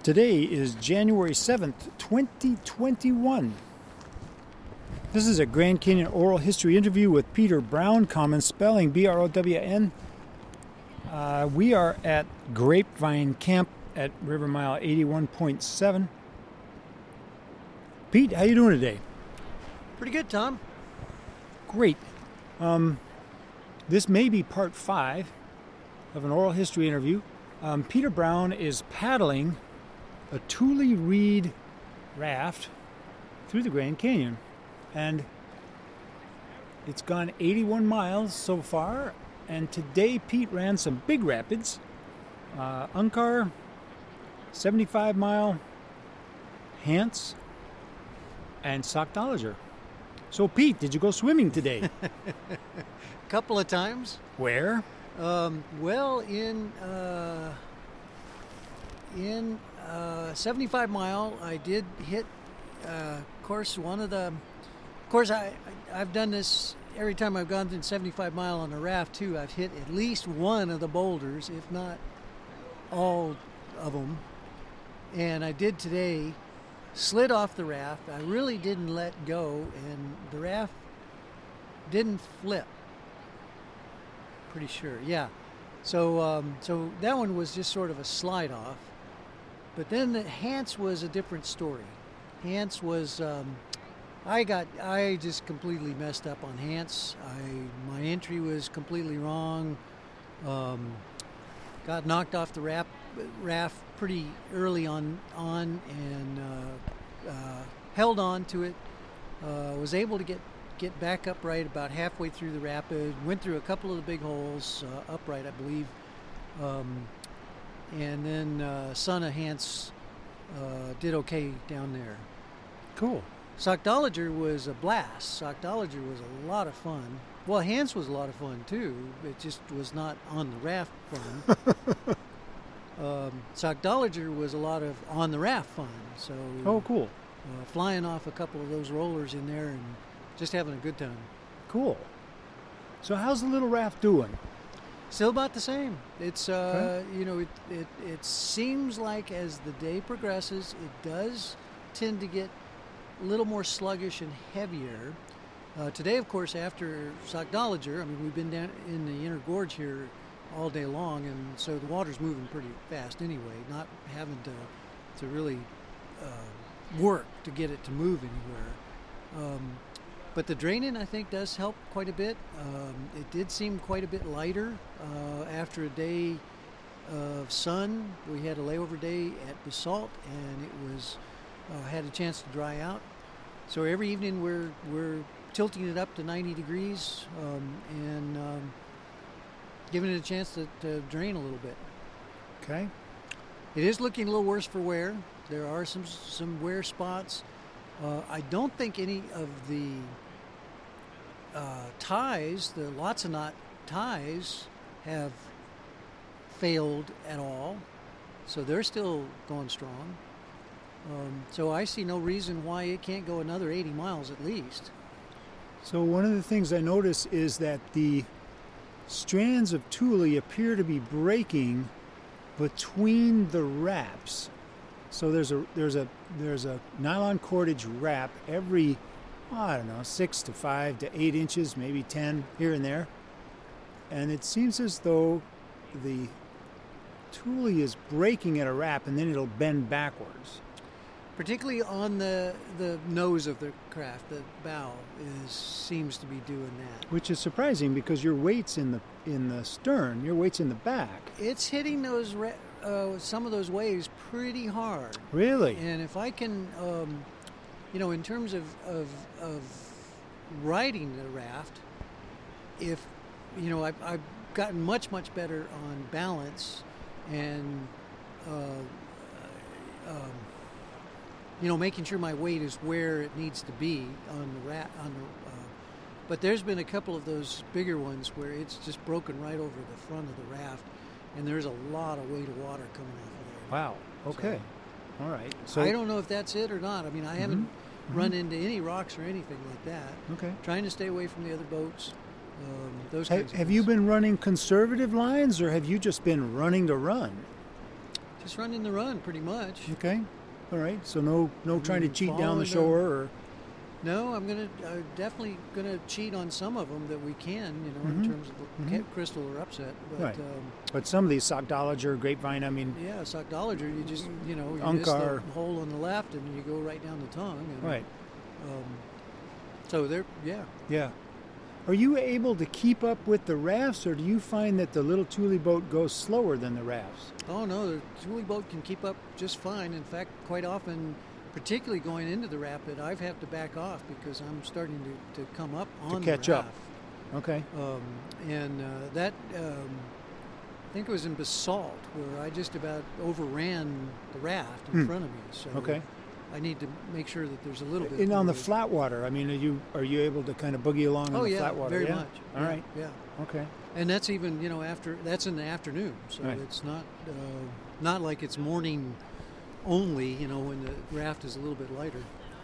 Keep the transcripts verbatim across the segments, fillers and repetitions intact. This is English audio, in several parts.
Today is January seventh, twenty twenty-one. This is a Grand Canyon oral history interview with Peter Brown, common spelling B R O W N. Uh, we are at Grapevine Camp at River Mile eighty-one point seven. Pete, how you doing today? Pretty good, Tom. Great. Um, this may be part five of an oral history interview. Um, Peter Brown is paddling a Thule Reed raft through the Grand Canyon, and it's gone eighty-one miles so far. And today Pete ran some big rapids, uh, Unkar, seventy-five mile, Hance, and Sockdolliger. So Pete, did you go swimming today? A couple of times. Where? Um, well, in uh, in uh, seventy-five mile, I did hit. Uh, of course, one of the. Of course, I, I I've done this every time I've gone through seventy-five mile on a raft too. I've hit at least one of the boulders, if not all of them. And I did today. Slid off the raft. I really didn't let go, and the raft didn't flip. Pretty sure, yeah. So, um, so that one was just sort of a slide off. But then the Hance was a different story. Hance was, um, I got, I just completely messed up on Hance. I, my entry was completely wrong. Um, got knocked off the raft, raft pretty early on, on and uh, uh, held on to it. Uh, was able to get. get back upright about halfway through the rapid, went through a couple of the big holes, uh, upright I believe, um, and then uh, Son of Hance uh, did okay down there. Cool. Sockdolliger was a blast. Sockdolliger was a lot of fun. Well, Hance was a lot of fun too. It just was not on the raft fun. um, Sockdolliger was a lot of on the raft fun. So Oh, cool. Uh, flying off a couple of those rollers in there and just having a good time. Cool. So how's the little raft doing? Still about the same. It's, uh, Okay. you know, it, it it seems like as the day progresses, it does tend to get a little more sluggish and heavier. Uh, today, of course, after Sockdolliger, I mean, we've been down in the inner gorge here all day long, and so the water's moving pretty fast anyway, not having to, to really uh, work to get it to move anywhere. Um, But the draining, I think, does help quite a bit. Um, it did seem quite a bit lighter uh, after a day of sun. We had a layover day at Basalt, and it was uh, had a chance to dry out. So every evening we're we're tilting it up to ninety degrees um, and um, giving it a chance to, to drain a little bit. Okay. It is looking a little worse for wear. There are some some wear spots. Uh, I don't think any of the uh, ties, the lots of knot ties, have failed at all. So they're still going strong. Um, so I see no reason why it can't go another eighty miles at least. So one of the things I notice is that the strands of Thule appear to be breaking between the wraps. So there's a there's a there's a nylon cordage wrap every, I don't know, six to five to eight inches, maybe ten here and there, and it seems as though the Thule is breaking at a wrap and then it'll bend backwards. Particularly on the the nose of the craft, the bow is seems to be doing that. Which is surprising because your weight's in the in the stern, your weight's in the back. It's hitting those. Re- Uh, some of those waves pretty hard. Really? And if I can, um, you know, in terms of, of, of riding the raft, if, you know, I've, I've gotten much, much better on balance and, uh, um, you know, making sure my weight is where it needs to be on the raft. On the, uh, but there's been a couple of those bigger ones where it's just broken right over the front of the raft. And there's a lot of weight of water coming off of there. Wow. Okay. So, all right. So I don't know if that's it or not. I mean, I haven't mm-hmm. run into any rocks or anything like that. Okay. Trying to stay away from the other boats. Um, those ha- kinds of have things. you been running conservative lines, or have you just been running to run? Just running the run, pretty much. Okay. All right. So no no trying to Mm, cheat down following the the- shore or. No, I'm gonna uh, definitely gonna cheat on some of them that we can, you know, Mhm. in terms of the Mhm. ca- crystal or upset. But Right. um, But some of these Sockdolager, Grapevine, I mean, yeah, Sockdolager, you just you know you miss the Unkar. hole on the left and you go right down the tongue. And, right. Um, so they're yeah. Yeah. Are you able to keep up with the rafts, or do you find that the little Thule boat goes slower than the rafts? Oh no, the Thule boat can keep up just fine. In fact, quite often, particularly going into the rapid, I've had to back off because I'm starting to, to come up on catch the up. raft. Okay. Um, and uh, that, um, I think it was in Basalt, where I just about overran the raft in Hmm. front of me. So Okay. I need to make sure that there's a little bit. And on the more- flat water, I mean, are you are you able to kind of boogie along Oh on the yeah, flat water? very yeah? much. All yeah, right. Yeah. Okay. And that's even you know after that's in the afternoon, so Right. it's not uh, not like it's morning only. You know when the raft is a little bit lighter.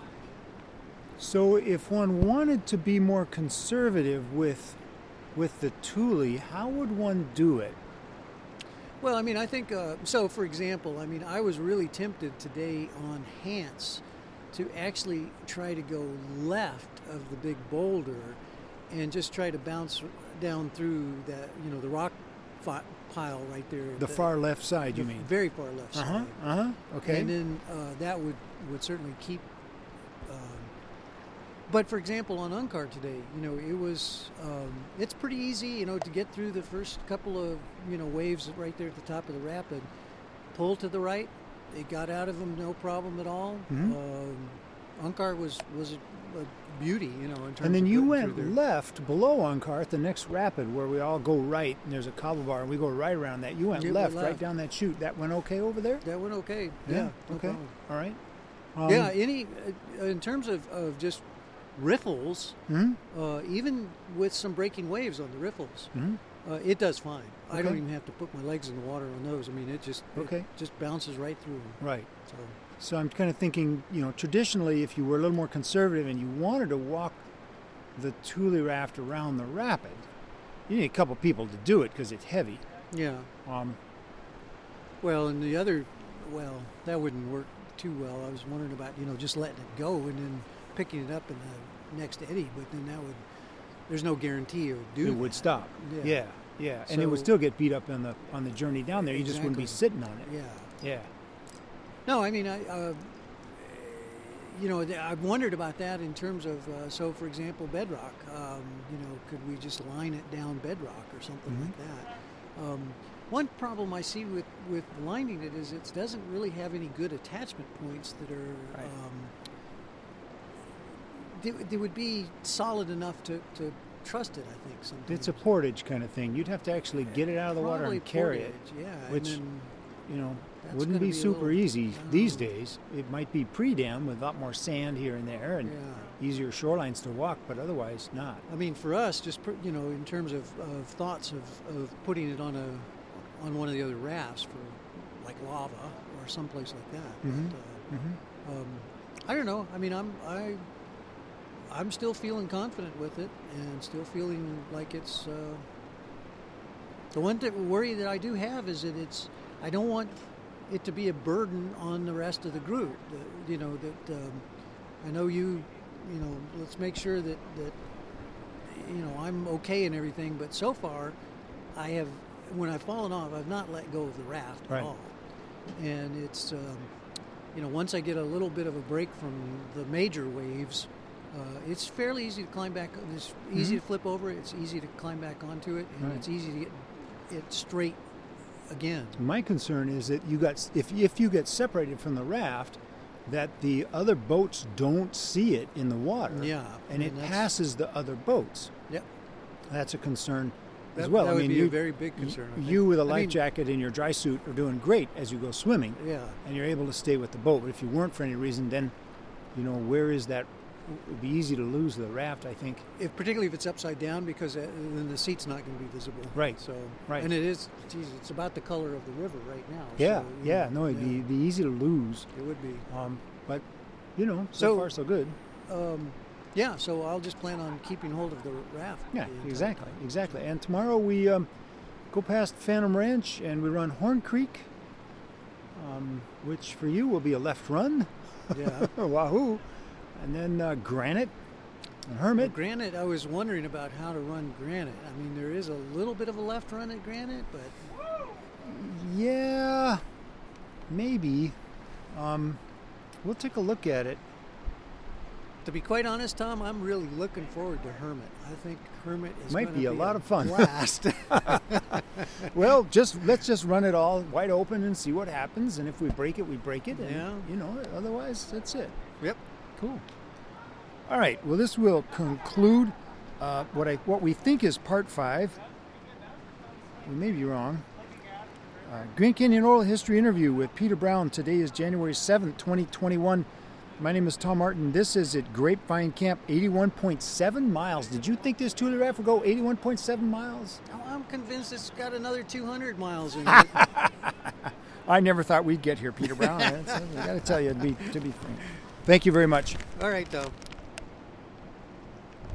So if one wanted to be more conservative with with the Thule, how would one do it? Well, I mean, I think uh, so. For example, I mean, I was really tempted today on Hance to actually try to go left of the big boulder and just try to bounce down through that, you know, the rock fi- pile right there. The far left side, the you mean? Very far left Uh side. huh. Uh huh. Okay. And then uh, that would would certainly keep. Um, but for example, on Unkar today, you know, it was um, it's pretty easy, you know, to get through the first couple of you know waves right there at the top of the rapid. Pull to the right, it got out of them no problem at all. Mhm. Um, Unkar was was a, a beauty, you know, in terms. And then of you getting went through there. left below Unkar at the next rapid where we all go right and there's a cobble bar and we go right around that. You went You left, went right left. down that chute. That went okay over there? That went okay. Yeah. no okay. problem. All right. Um, yeah. Any uh, in terms of, of just riffles. mhm, Uh, even with some breaking waves on the riffles, mhm. uh, it does fine. I don't Okay. even have to put my legs in the water on those. I mean, it just it Okay. just bounces right through 'em. Right. So So I'm kind of thinking, you know, traditionally, if you were a little more conservative and you wanted to walk the Thule raft around the rapid, you need a couple people to do it because it's heavy. yeah. Um, Well, and the other, well, that wouldn't work too well. I was wondering about you know just letting it go and then picking it up in the next eddy, but then that would there's no guarantee it would do. it would that. stop. Yeah. Yeah, yeah, and it would So- still get beat up on the on the journey down there. You just wouldn't be Exactly. sitting on it. Yeah. Yeah. No, I mean, I, uh, you know, th- I've wondered about that in terms of, uh, so for example, bedrock. Um, you know, could we just line it down bedrock or something Mhm. like that? Um, one problem I see with, with lining it is it doesn't really have any good attachment points that are. Right. Um, they, they would be solid enough to, to trust it. I think sometimes It's a portage kind of thing. You'd have to actually get it out of the water Probably and carry it, portage, Yeah, which- and then, you know, That's wouldn't gonna be be a super little- easy these um, days. It might be pre-dam with a lot more sand here and there and yeah. easier shorelines to walk, but otherwise not. I mean, for us, just put, you know, in terms of, of thoughts of, of putting it on a on one of the other rafts for like lava or someplace like that. Mhm. But, uh, Mm-hmm. um, I don't know. I mean, I'm I I'm still feeling confident with it and still feeling like it's. Uh, the one th- worry that I do have is that it's. I don't want it to be a burden on the rest of the group. The, you know that um, I know you. You know, let's make sure that that you know I'm okay and everything. But so far, I have when I've fallen off, I've not let go of the raft Right. at all. And it's um, you know once I get a little bit of a break from the major waves, uh, it's fairly easy to climb back. It's easy Mhm. to flip over. It's easy to climb back onto it, and Right. it's easy to get it straight again. My concern is that you got if if you get separated from the raft, that the other boats don't see it in the water. Yeah, and it and that's- passes the other boats. Yep. That's a concern as That, well. that I would mean, be you, a very big concern. I think. you with a I life mean, jacket and your dry suit are doing great as you go swimming, Yeah. and you're able to stay with the boat. But if you weren't for any reason, then, you know, where is that? It'd be easy to lose the raft, I think. If, particularly if it's upside down, because uh, then the seat's not going to be visible. Right. So. Right. And it is. Geez, it's about the color of the river right now. Yeah, so, you yeah. know, No, it'd yeah, be, be easy to lose. It would be. Um, but, you know, so, So- far so good. Um, yeah. So I'll just plan on keeping hold of the raft. Yeah, the entire exactly, time. exactly. And tomorrow we um, go past Phantom Ranch and we run Horn Creek. um, which for you will be a left run. Yeah. Wahoo! And then uh, Granite and Hermit. Well, Granite, I was wondering about how to run Granite. I mean, there is a little bit of a left run at Granite, but... Yeah, maybe. Um, we'll take a look at it. To be quite honest, Tom, I'm really looking forward to Hermit. I think Hermit is Might gonna be a lot of fun. Blast. Well, just let's just run it all wide open and see what happens. And if we break it, we break it. And, Yeah. you know, otherwise, that's it. Yep. Cool. All right. Well, this will conclude uh, what I what we think is part five. We may be wrong. Uh, Grand Canyon Oral History interview with Peter Brown. Today is January seventh, twenty twenty-one. My name is Tom Martin. This is at Grapevine Camp, eighty-one point seven miles. Did you think this Thule Raft would go eighty-one point seven miles? Oh, I'm convinced it's got another two hundred miles in it. I never thought we'd get here, Peter Brown. I got to tell you, to be, to be frank. Thank you very much. All right, Tom.